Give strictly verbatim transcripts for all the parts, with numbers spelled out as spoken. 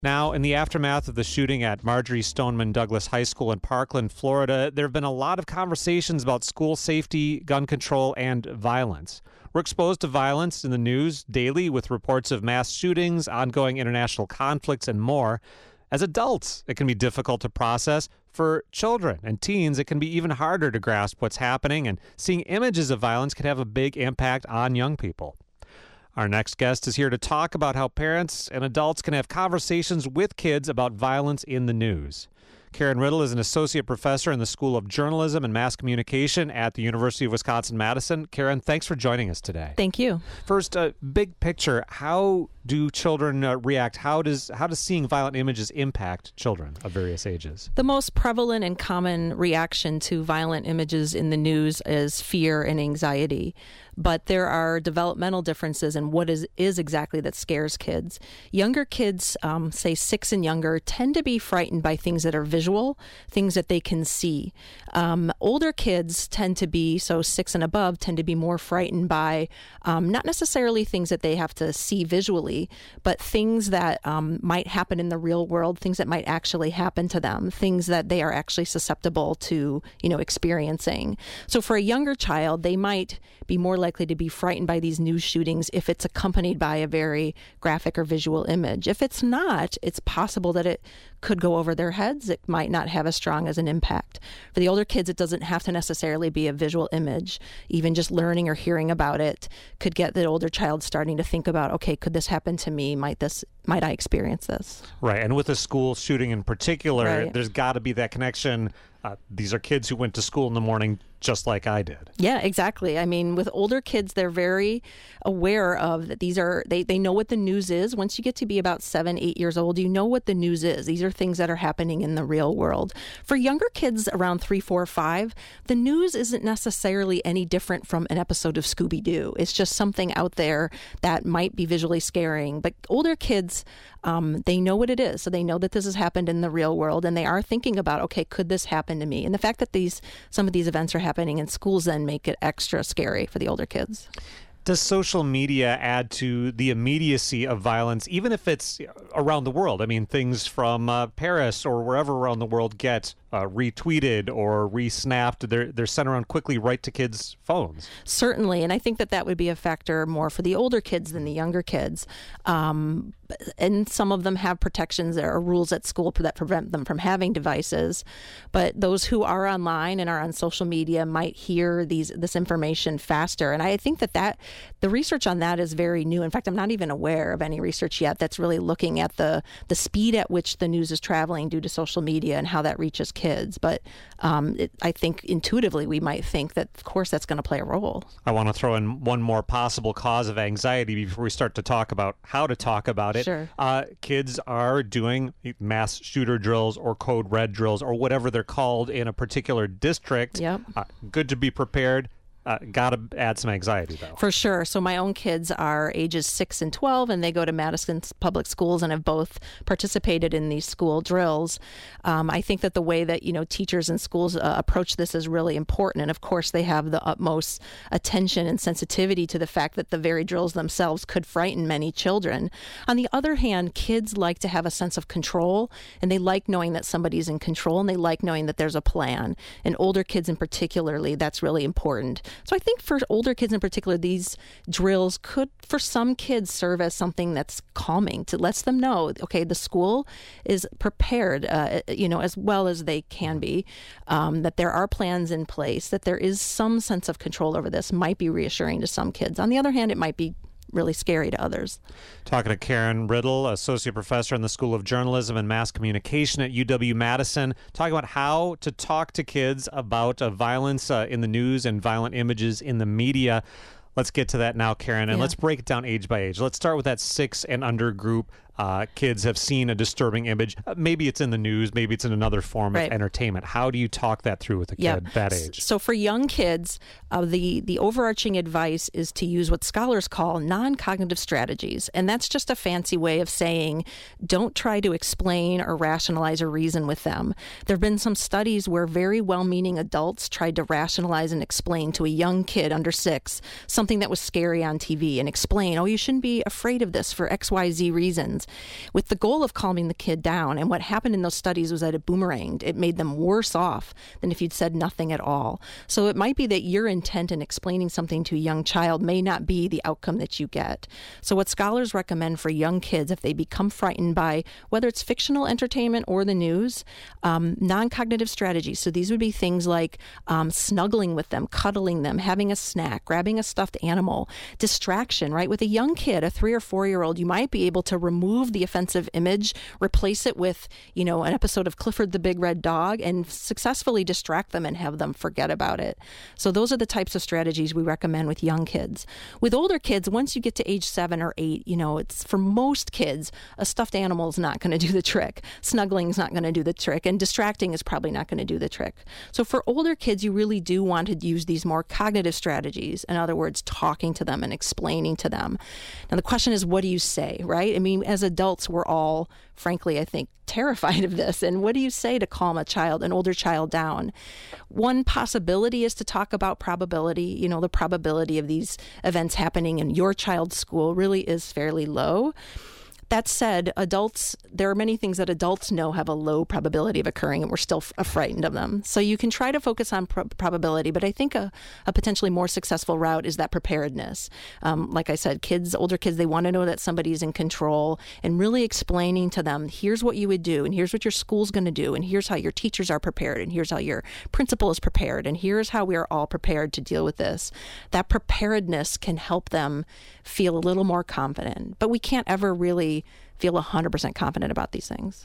Now, in the aftermath of the shooting at Marjorie Stoneman Douglas High School in Parkland, Florida, there have been a lot of conversations about school safety, gun control, and violence. We're exposed to violence in the news daily with reports of mass shootings, ongoing international conflicts, and more. As adults, it can be difficult to process. For children and teens, it can be even harder to grasp what's happening, and seeing images of violence can have a big impact on young people. Our next guest is here to talk about how parents and adults can have conversations with kids about violence in the news. Karen Riddle is an associate professor in the School of Journalism and Mass Communication at the University of Wisconsin-Madison. Karen, thanks for joining us today. Thank you. First, uh, big picture, how do children uh, react? How does how does seeing violent images impact children of various ages? The most prevalent and common reaction to violent images in the news is fear and anxiety. But there are developmental differences in what is, is exactly that scares kids. Younger kids, um, say six and younger, tend to be frightened by things that are visual, things that they can see. Um, older kids tend to be, so six and above, tend to be more frightened by um, not necessarily things that they have to see visually, but things that um, might happen in the real world, things that might actually happen to them, things that they are actually susceptible to, you know, experiencing. So for a younger child, they might be more likely to be frightened by these news shootings if it's accompanied by a very graphic or visual image. If it's not, it's possible that it could go over their heads. It might not have as strong as an impact. For the older kids, it doesn't have to necessarily be a visual image. Even just learning or hearing about it could get the older child starting to think about, okay, could this happen to me? Might this, might I experience this? Right. And with a school shooting in particular, Right. there's got to be that connection. Uh, these are kids who went to school in the morning just like I did. Yeah, exactly. I mean, with older kids, they're very aware of that. These are, they, they know what the news is. Once you get to be about seven, eight years old, you know what the news is. These are things that are happening in the real world. For younger kids around three, four, five, the news isn't necessarily any different from an episode of Scooby-Doo. It's just something out there that might be visually scaring. But older kids, um, they know what it is. So they know that this has happened in the real world, and they are thinking about, okay, could this happen to me? And the fact that these some of these events are happening in schools then make it extra scary for the older kids. Does social media add to the immediacy of violence, even if it's around the world? I mean, things from uh, Paris or wherever around the world get uh, retweeted or re-snapped. They're, they're sent around quickly right to kids' phones. Certainly, and I think that that would be a factor more for the older kids than the younger kids. Um, and some of them have protections or rules at school that prevent them from having devices. But those who are online and are on social media might hear these this information faster. And I think that, that the research on that is very new. In fact, I'm not even aware of any research yet that's really looking at the, the speed at which the news is traveling due to social media and how that reaches kids. But um, it, I think intuitively we might think that, of course, that's going to play a role. I want to throw in one more possible cause of anxiety before we start to talk about how to talk about it. Sure. Uh, kids are doing mass shooter drills or code red drills or whatever they're called in a particular district. Yep. Uh, good to be prepared. Uh, got to add some anxiety, though. For sure. So my own kids are ages six and twelve, and they go to Madison Public Schools and have both participated in these school drills. Um, I think that the way that, you know, teachers and schools uh, approach this is really important. And of course, they have the utmost attention and sensitivity to the fact that the very drills themselves could frighten many children. On the other hand, kids like to have a sense of control, and they like knowing that somebody's in control, and they like knowing that there's a plan. And older kids in particularly, that's really important. So I think for older kids in particular, these drills could, for some kids, serve as something that's calming, to lets them know, okay, the school is prepared, uh, you know, as well as they can be, um, that there are plans in place, that there is some sense of control over this, might be reassuring to some kids. On the other hand, it might be really scary to others. Talking to Karen Riddle, associate professor in the School of Journalism and Mass Communication at U W-Madison, talking about how to talk to kids about uh, violence uh, in the news and violent images in the media. Let's get to that now, Karen, and Yeah. let's break it down age by age. Let's start with that six and under group. Uh, kids have seen a disturbing image. Uh, maybe it's in the news. Maybe it's in another form Right. of entertainment. How do you talk that through with a kid Yeah. that age? So for young kids, uh, the, the overarching advice is to use what scholars call non-cognitive strategies. And that's just a fancy way of saying don't try to explain or rationalize or reason with them. There have been some studies where very well-meaning adults tried to rationalize and explain to a young kid under six something that was scary on T V and explain, oh, you shouldn't be afraid of this for X Y Z reasons. events with the goal of calming the kid down. And what happened in those studies was that it boomeranged. It made them worse off than if you'd said nothing at all. So it might be that your intent in explaining something to a young child may not be the outcome that you get. So what scholars recommend for young kids, if they become frightened by whether it's fictional entertainment or the news, um, non-cognitive strategies. So these would be things like um, snuggling with them, cuddling them, having a snack, grabbing a stuffed animal, distraction, right? With a young kid, a three or four-year-old, you might be able to remove the offensive image, replace it with, you know, an episode of Clifford the Big Red Dog, and successfully distract them and have them forget about it. So those are the types of strategies we recommend with young kids. With older kids, once you get to age seven or eight, you know, it's for most kids, a stuffed animal is not going to do the trick. Snuggling is not going to do the trick, and distracting is probably not going to do the trick. So for older kids, you really do want to use these more cognitive strategies. In other words, talking to them and explaining to them. Now, the question is, what do you say, right? I mean, as adults, we're all, frankly, I think, terrified of this. And what do you say to calm a child, an older child down? One possibility is to talk about probability. You know, the probability of these events happening in your child's school really is fairly low. That said, adults, there are many things that adults know have a low probability of occurring, and we're still f- frightened of them. So you can try to focus on pro- probability, but I think a, a potentially more successful route is that preparedness. Um, like I said, kids, older kids, they want to know that somebody's in control, and really explaining to them, here's what you would do, and here's what your school's going to do, and here's how your teachers are prepared, and here's how your principal is prepared, and here's how we are all prepared to deal with this. That preparedness can help them feel a little more confident, but we can't ever really feel one hundred percent confident about these things.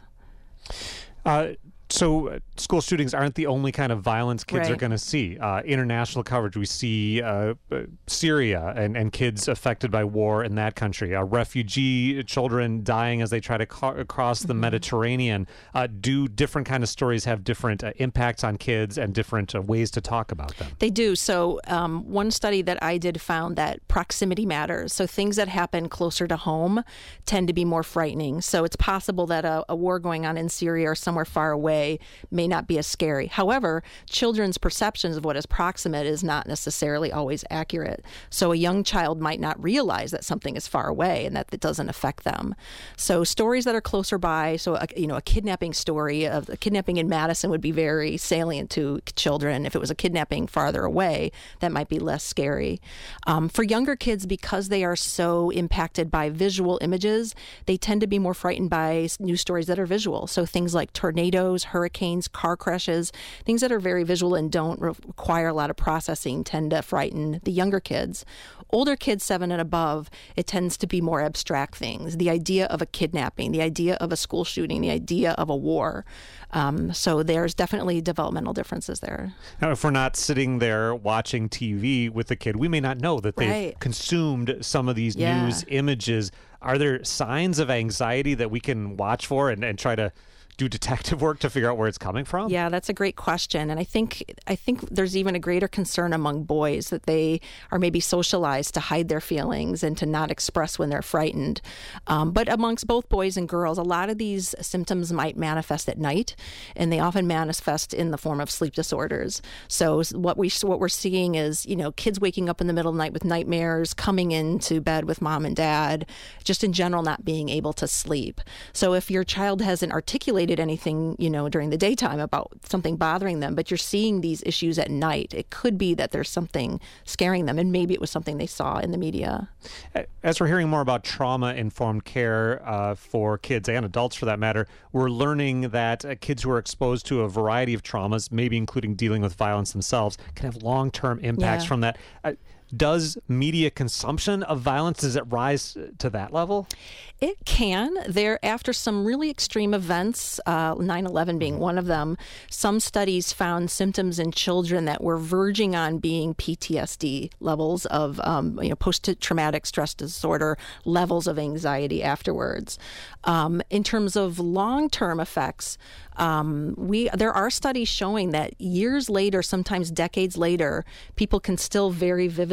Uh, so uh, school shootings aren't the only kind of violence kids Right. are going to see. Uh, international coverage, we see uh, uh, Syria and, and kids affected by war in that country. Uh, refugee children dying as they try to ca- cross the mm-hmm. Mediterranean. Uh, do different kind of stories have different uh, impacts on kids and different uh, ways to talk about them? They do. So um, one study that I did found that proximity matters. So things that happen closer to home tend to be more frightening. So it's possible that a, a war going on in Syria or somewhere far away may not be as scary. However, children's perceptions of what is proximate is not necessarily always accurate. So a young child might not realize that something is far away and that it doesn't affect them. So stories that are closer by, so a, you know, a kidnapping story of a kidnapping in Madison would be very salient to children. If it was a kidnapping farther away, that might be less scary. Um, for younger kids, because they are so impacted by visual images, they tend to be more frightened by news stories that are visual. So things like tornadoes, hurricanes, car crashes, things that are very visual and don't require a lot of processing tend to frighten the younger kids. Older kids, seven and above, it tends to be more abstract things. The idea of a kidnapping, the idea of a school shooting, the idea of a war. Um, so there's definitely developmental differences there. Now, if we're not sitting there watching T V with the kid, we may not know that they've Right. consumed some of these Yeah. news images. Are there signs of anxiety that we can watch for and, and try to do detective work to figure out where it's coming from? Yeah, that's a great question. And I think I think there's even a greater concern among boys that they are maybe socialized to hide their feelings and to not express when they're frightened. Um, but amongst both boys and girls, a lot of these symptoms might manifest at night, and they often manifest in the form of sleep disorders. So what we what we're seeing is, you know, kids waking up in the middle of the night with nightmares, coming into bed with mom and dad, just in general not being able to sleep. So if your child hasn't articulated anything, you know, during the daytime about something bothering them, but you're seeing these issues at night, it could be that there's something scaring them, and maybe it was something they saw in the media. As we're hearing more about trauma-informed care uh, for kids and adults, for that matter, we're learning that uh, kids who are exposed to a variety of traumas, maybe including dealing with violence themselves, can have long-term impacts Yeah. from that. Uh, Does media consumption of violence, does it rise to that level? It can. There, after some really extreme events, uh, nine eleven being one of them, some studies found symptoms in children that were verging on being P T S D levels of, um, you know, post-traumatic stress disorder levels of anxiety afterwards. Um, in terms of long-term effects, um, we there are studies showing that years later, sometimes decades later, people can still very vividly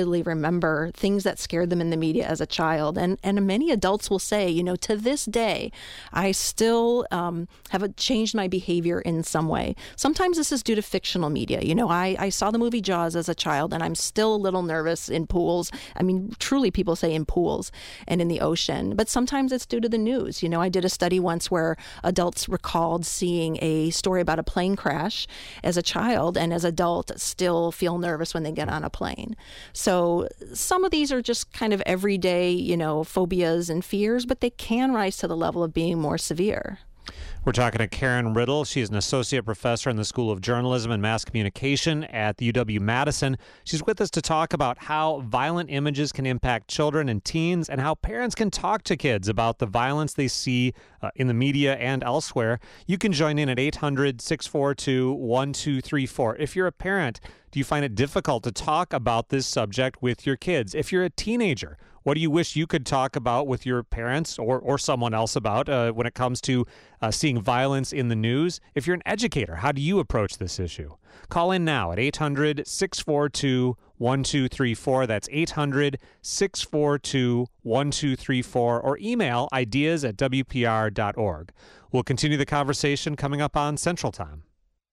vividly remember things that scared them in the media as a child. And and many adults will say, you know, to this day, I still um, have a, changed my behavior in some way. Sometimes this is due to fictional media. You know, I, I saw the movie Jaws as a child, and I'm still a little nervous in pools. I mean, truly, people say in pools and in the ocean. But sometimes it's due to the news. You know, I did a study once where adults recalled seeing a story about a plane crash as a child, and as adults still feel nervous when they get on a plane. So some of these are just kind of everyday, you know, phobias and fears, but they can rise to the level of being more severe. We're talking to Karen Riddle. She's an associate professor in the School of Journalism and Mass Communication at the U W-Madison. She's with us to talk about how violent images can impact children and teens and how parents can talk to kids about the violence they see uh, in the media and elsewhere. You can join in at eight hundred, six four two, one two three four. If you're a parent, do you find it difficult to talk about this subject with your kids? If you're a teenager, what do you wish you could talk about with your parents or, or someone else about uh, when it comes to uh, seeing violence in the news? If you're an educator, how do you approach this issue? Call in now at eight hundred, six four two, one two three four. That's eight hundred, six four two, one two three four, or email ideas at w p r dot org. We'll continue the conversation coming up on Central Time.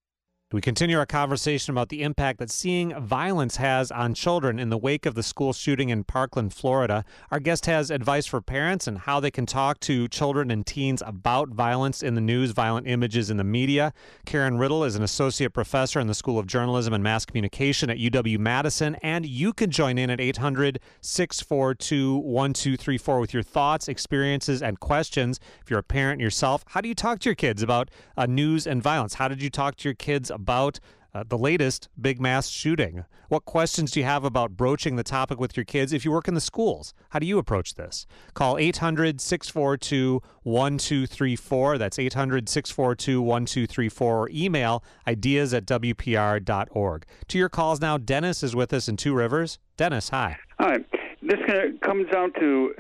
We continue our conversation about the impact that seeing violence has on children in the wake of the school shooting in Parkland, Florida. Our guest has advice for parents and how they can talk to children and teens about violence in the news, violent images in the media. Karen Riddle is an associate professor in the School of Journalism and Mass Communication at U W-Madison, and you can join in at eight hundred, six four two, one two three four with your thoughts, experiences, and questions. If you're a parent yourself, how do you talk to your kids about uh, news and violence? How did you talk to your kids about uh, the latest big mass shooting? What questions do you have about broaching the topic with your kids? If you work in the schools, how do you approach this? Call eight hundred, six four two, one two three four. That's eight hundred, six four two, one two three four. Or email ideas at w p r dot org. To your calls now, Dennis is with us in Two Rivers. Dennis, hi. Hi. This kind of comes down to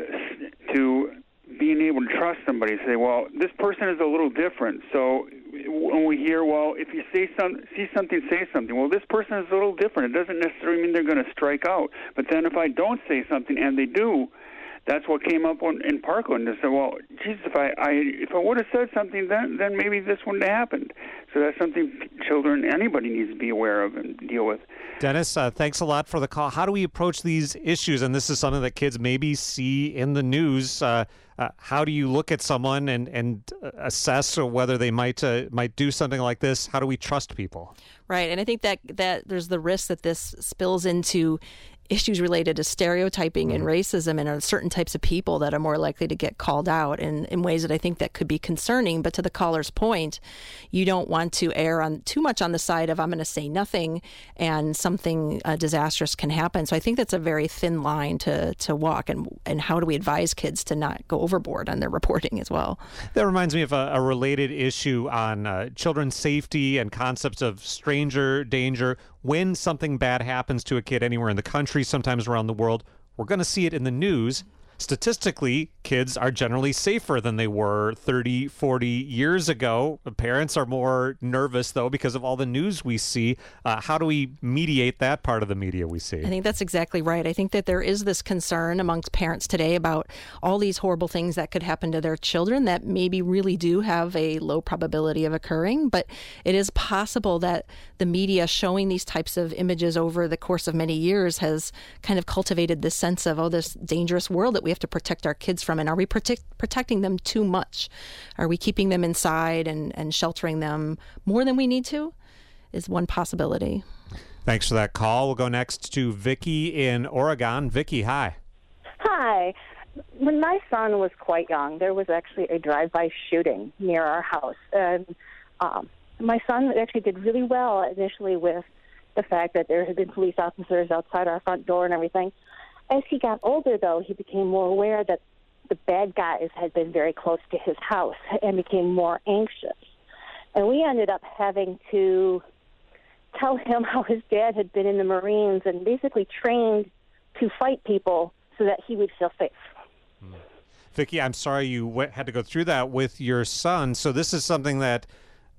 to being able to trust somebody. Say, well, this person is a little different. So when we hear, well, if you say some, see something, say something. Well, this person is a little different. It doesn't necessarily mean they're going to strike out. But then if I don't say something and they do, that's what came up on, in Parkland. They said, well, Jesus, if I, I if I would have said something then, then maybe this wouldn't have happened. So that's something children, anybody needs to be aware of and deal with. Dennis, uh, thanks a lot for the call. How do we approach these issues? And this is something that kids maybe see in the news. Uh, uh, how do you look at someone and, and assess whether they might uh, might do something like this? How do we trust people? Right. And I think that, that there's the risk that this spills into issues related to stereotyping and racism, and are certain types of people that are more likely to get called out in, in ways that I think that could be concerning. But to the caller's point, you don't want to err on too much on the side of I'm going to say nothing and something uh, disastrous can happen. So I think that's a very thin line to to walk. And and how do we advise kids to not go overboard on their reporting as well? That reminds me of a, a related issue on uh, children's safety and concepts of stranger danger. When something bad happens to a kid anywhere in the country, sometimes around the world, we're going to see it in the news. Statistically, kids are generally safer than they were thirty, forty years ago. Parents are more nervous, though, because of all the news we see. Uh, how do we mediate that part of the media we see? I think that's exactly right. I think that there is this concern amongst parents today about all these horrible things that could happen to their children that maybe really do have a low probability of occurring. But it is possible that the media showing these types of images over the course of many years has kind of cultivated this sense of, oh, this dangerous world that we have to protect our kids from. And are we protect, protecting them too much? Are we keeping them inside and, and sheltering them more than we need to? Is one possibility. Thanks for that call. We'll go next to Vicky in Oregon. Vicky, hi. Hi. When my son was quite young, there was actually a drive-by shooting near our house. And um, my son actually did really well initially with the fact that there had been police officers outside our front door and everything. As he got older, though, he became more aware that the bad guys had been very close to his house and became more anxious. And we ended up having to tell him how his dad had been in the Marines and basically trained to fight people so that he would feel safe. Vicki, I'm sorry you went, had to go through that with your son. So this is something that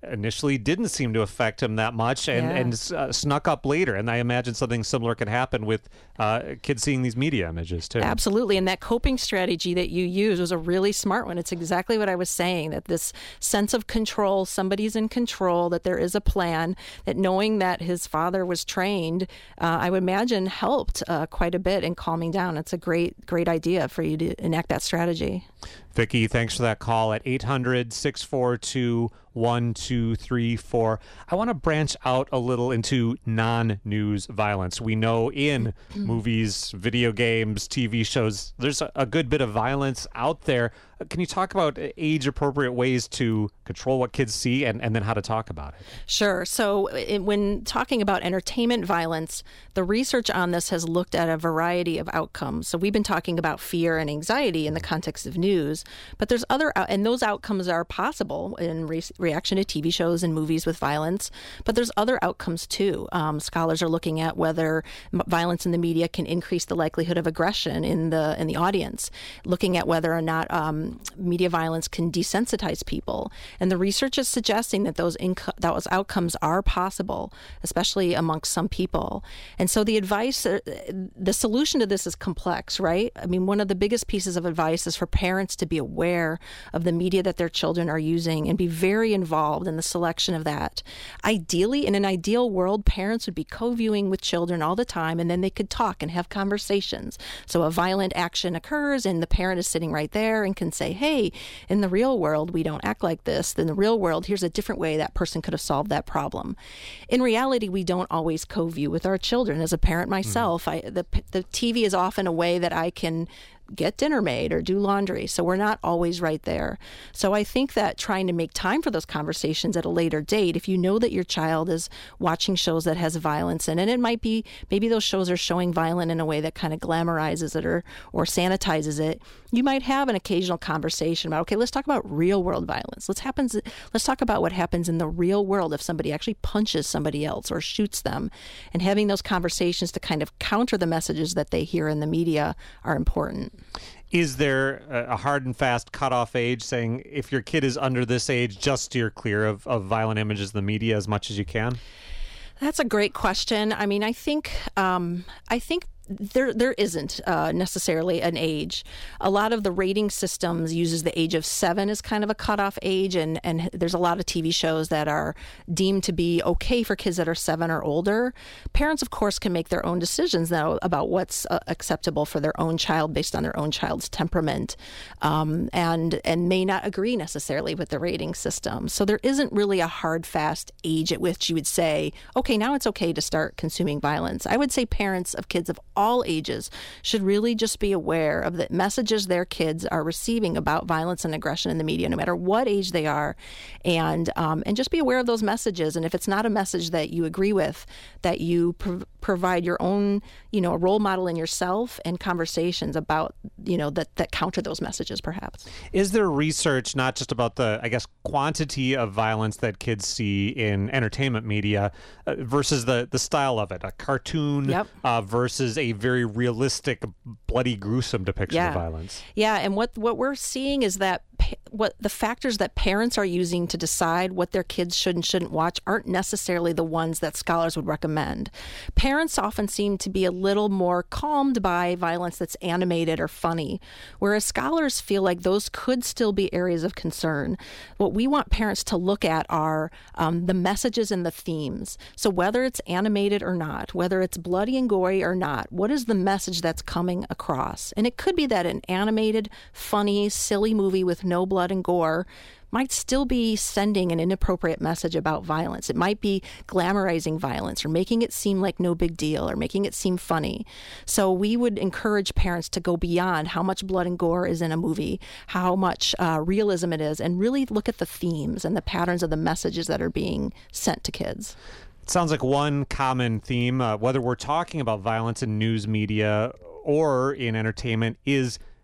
initially didn't seem to affect him that much and, Yeah. and uh, snuck up later. And I imagine something similar could happen with uh, kids seeing these media images too. Absolutely. And that coping strategy that you use was a really smart one. It's exactly what I was saying, that this sense of control, somebody's in control, that there is a plan, that knowing that his father was trained, uh, I would imagine helped uh, quite a bit in calming down. It's a great, great idea for you to enact that strategy. Vicki, thanks for that call at eight hundred, six four two, one two three four. I want to branch out a little into non-news violence. We know in movies, video games, T V shows, there's a, a good bit of violence out there. Uh, Can you talk about age-appropriate ways to control what kids see and, and then how to talk about it? Sure. So it, when talking about entertainment violence, the research on this has looked at a variety of outcomes. So we've been talking about fear and anxiety in the context of news, but there's other, out- and those outcomes are possible in re- reaction to T V shows and movies with violence, but there's other outcomes too. Um, scholars are looking at whether m- violence in the media can increase the likelihood of aggression in the in the audience, looking at whether or not um, media violence can desensitize people. And the research is suggesting that those inco- those outcomes are possible, especially amongst some people. And so the advice, uh, the solution to this is complex, right? I mean, one of the biggest pieces of advice is for parents to be aware of the media that their children are using and be very involved in the selection of that. Ideally, in an ideal world, parents would be co-viewing with children all the time, and then they could talk and have conversations. So a violent action occurs and the parent is sitting right there and can say, hey, in the real world, we don't act like this. In the real world, here's a different way that person could have solved that problem. In reality, we don't always co-view with our children. As a parent myself, mm-hmm. I, the, the T V is often a way that I can get dinner made or do laundry. So we're not always right there. So I think that trying to make time for those conversations at a later date, if you know that your child is watching shows that has violence in it, it might be, maybe those shows are showing violence in a way that kind of glamorizes it or, or sanitizes it. You might have an occasional conversation about, okay, let's talk about real world violence. Let's happens, let's talk about what happens in the real world if somebody actually punches somebody else or shoots them. And having those conversations to kind of counter the messages that they hear in the media are important. Is there a hard and fast cutoff age saying if your kid is under this age, just steer clear of, of violent images in the media as much as you can? That's a great question. I mean, I think um, I think there there isn't uh, necessarily an age. A lot of the rating systems uses the age of seven as kind of a cutoff age, and, and there's a lot of T V shows that are deemed to be okay for kids that are seven or older. Parents, of course, can make their own decisions now about what's uh, acceptable for their own child based on their own child's temperament, um, and and may not agree necessarily with the rating system. So there isn't really a hard, fast age at which you would say, okay, now it's okay to start consuming violence. I would say parents of kids of all ages should really just be aware of the messages their kids are receiving about violence and aggression in the media, no matter what age they are, and um, and just be aware of those messages. And if it's not a message that you agree with, that you pro- provide your own, you know, role model in yourself and conversations about, you know, that that counter those messages, perhaps. Is there research not just about the, I guess, quantity of violence that kids see in entertainment media uh, versus the the style of it, a cartoon Yep. uh, versus a very realistic, bloody, gruesome depiction Yeah. of violence? Yeah, and what what we're seeing is that pa- what the factors that parents are using to decide what their kids should and shouldn't watch aren't necessarily the ones that scholars would recommend. Parents often seem to be a little more calmed by violence that's animated or funny, whereas scholars feel like those could still be areas of concern. What we want parents to look at are um, the messages and the themes. So whether it's animated or not, whether it's bloody and gory or not, what is the message that's coming across? And it could be that an animated, funny, silly movie with no blood and gore might still be sending an inappropriate message about violence. It might be glamorizing violence or making it seem like no big deal or making it seem funny. So we would encourage parents to go beyond how much blood and gore is in a movie, how much uh, realism it is, and really look at the themes and the patterns of the messages that are being sent to kids. It sounds like one common theme, uh, whether we're talking about violence in news media or in entertainment, is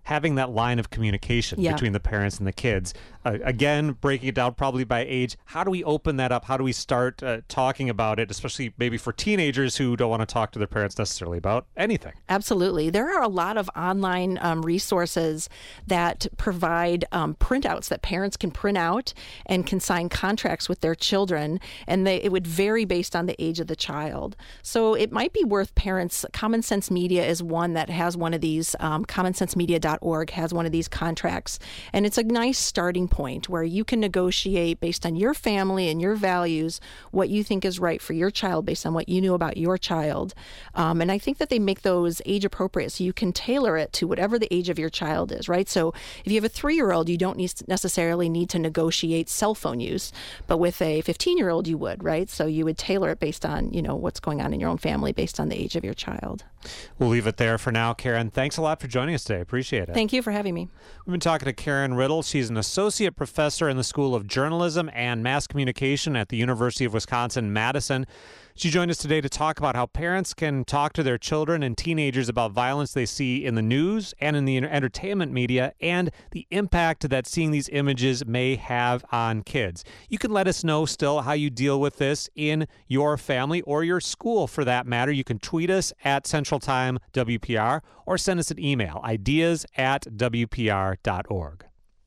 having that line of communication Yeah. between the parents and the kids. Uh, again, breaking it down probably by age. How do we open that up? How do we start uh, talking about it, especially maybe for teenagers who don't want to talk to their parents necessarily about anything? Absolutely. There are a lot of online um, resources that provide um, printouts that parents can print out and can sign contracts with their children, and they, it would vary based on the age of the child. So it might be worth parents, Common Sense Media is one that has one of these, um, common sense media dot org has one of these contracts, and it's a nice starting point where you can negotiate based on your family and your values what you think is right for your child based on what you knew about your child. Um, and I think that they make those age appropriate, so you can tailor it to whatever the age of your child is, right? So if you have a three-year-old, you don't need, necessarily need to negotiate cell phone use, but with a fifteen-year-old, you would, right? So you would tailor it based on, you know, what's going on in your own family based on the age of your child. We'll leave it there for now. Karen, thanks a lot for joining us today. Appreciate it. Thank you for having me. We've been talking to Karen Riddle. She's an associate professor in the School of Journalism and Mass Communication at the University of Wisconsin-Madison. She joined us today to talk about how parents can talk to their children and teenagers about violence they see in the news and in the entertainment media and the impact that seeing these images may have on kids. You can let us know still how you deal with this in your family or your school for that matter. You can tweet us at Central Time W P R or send us an email, ideas at W P R dot org.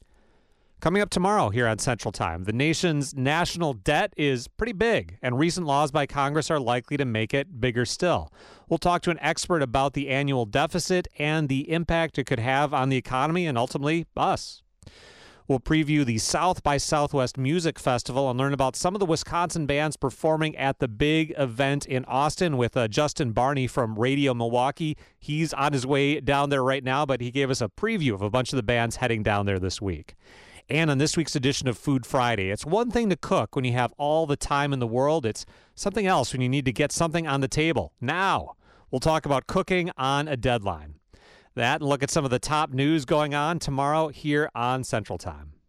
Coming up tomorrow here on Central Time, the nation's national debt is pretty big, and recent laws by Congress are likely to make it bigger still. We'll talk to an expert about the annual deficit and the impact it could have on the economy and ultimately us. We'll preview the South by Southwest Music Festival and learn about some of the Wisconsin bands performing at the big event in Austin with uh, Justin Barney from Radio Milwaukee. He's on his way down there right now, but he gave us a preview of a bunch of the bands heading down there this week. And on this week's edition of Food Friday, it's one thing to cook when you have all the time in the world. It's something else when you need to get something on the table. Now, we'll talk about cooking on a deadline. That and look at some of the top news going on tomorrow here on Central Time.